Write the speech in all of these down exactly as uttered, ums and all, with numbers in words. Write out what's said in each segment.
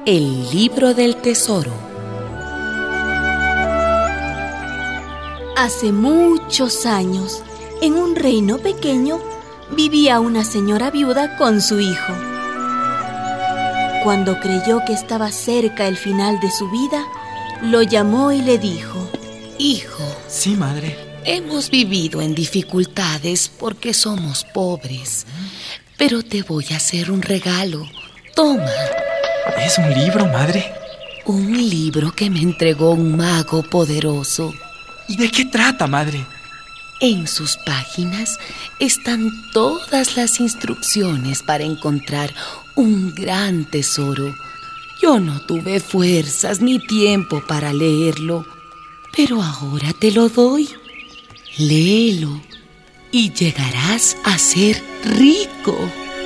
El libro del tesoro. Hace muchos años, en un reino pequeño, vivía una señora viuda con su hijo. Cuando creyó que estaba cerca el final de su vida, lo llamó y le dijo: Hijo. Sí, madre. Hemos vivido en dificultades porque somos pobres, pero te voy a hacer un regalo. Toma. ¿Es un libro, madre? Un libro que me entregó un mago poderoso. ¿Y de qué trata, madre? En sus páginas están todas las instrucciones para encontrar un gran tesoro. Yo no tuve fuerzas ni tiempo para leerlo, pero ahora te lo doy. Léelo y llegarás a ser rico.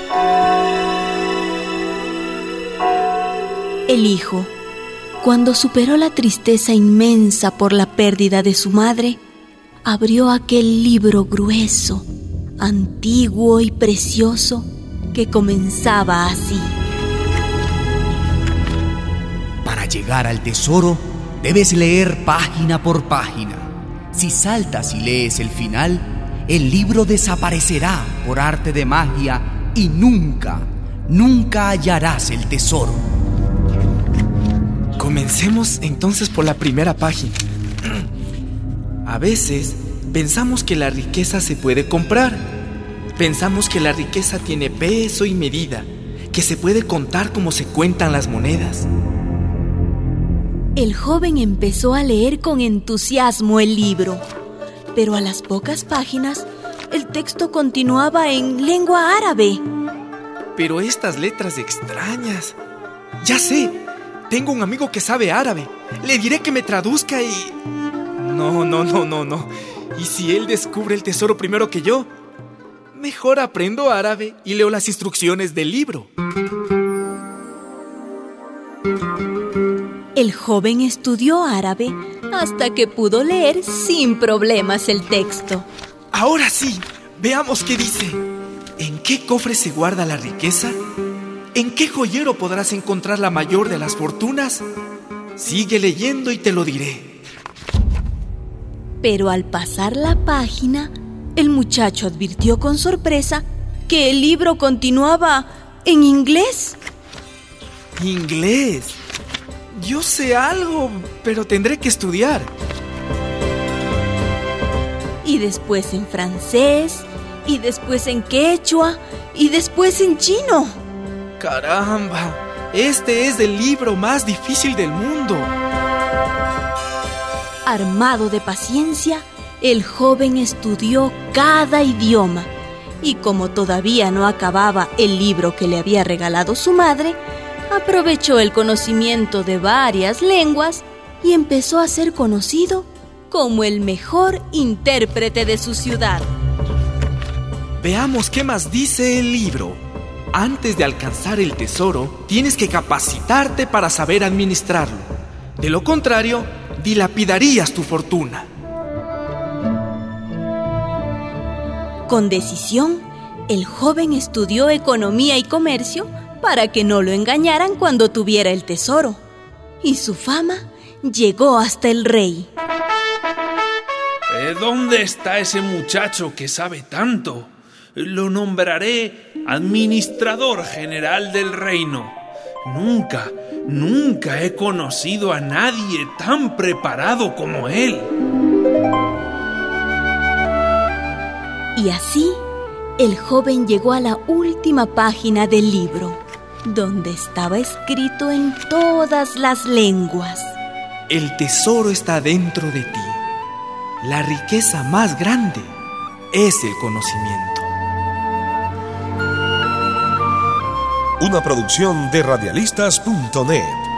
El hijo, cuando superó la tristeza inmensa por la pérdida de su madre, abrió aquel libro grueso, antiguo y precioso que comenzaba así. Para llegar al tesoro, debes leer página por página. Si saltas y lees el final, el libro desaparecerá por arte de magia y nunca, nunca hallarás el tesoro. Comencemos entonces por la primera página. A veces pensamos que la riqueza se puede comprar. Pensamos que la riqueza tiene peso y medida, que se puede contar como se cuentan las monedas. El joven empezó a leer con entusiasmo el libro, pero a las pocas páginas el texto continuaba en lengua árabe. Pero estas letras extrañas. Ya sé, tengo un amigo que sabe árabe. Le diré que me traduzca y... No, no, no, no, no. ¿Y si él descubre el tesoro primero que yo? Mejor aprendo árabe y leo las instrucciones del libro. El joven estudió árabe hasta que pudo leer sin problemas el texto. Ahora sí, veamos qué dice. ¿En qué cofre se guarda la riqueza? ¿En qué joyero podrás encontrar la mayor de las fortunas? Sigue leyendo y te lo diré. Pero al pasar la página, el muchacho advirtió con sorpresa que el libro continuaba en inglés. ¿Inglés? Yo sé algo, pero tendré que estudiar. Y después en francés, y después en quechua, y después en chino. ¡Caramba! Este es el libro más difícil del mundo. Armado de paciencia, el joven estudió cada idioma. Y como todavía no acababa el libro que le había regalado su madre, aprovechó el conocimiento de varias lenguas y empezó a ser conocido como el mejor intérprete de su ciudad. Veamos qué más dice el libro. Antes de alcanzar el tesoro, tienes que capacitarte para saber administrarlo. De lo contrario, dilapidarías tu fortuna. Con decisión, el joven estudió economía y comercio para que no lo engañaran cuando tuviera el tesoro. Y su fama llegó hasta el rey. ¿Eh, ¿Dónde está ese muchacho que sabe tanto? Lo nombraré administrador general del reino. Nunca, nunca he conocido a nadie tan preparado como él. Y así, el joven llegó a la última página del libro, donde estaba escrito en todas las lenguas: el tesoro está dentro de ti. La riqueza más grande es el conocimiento. Una producción de radialistas punto net.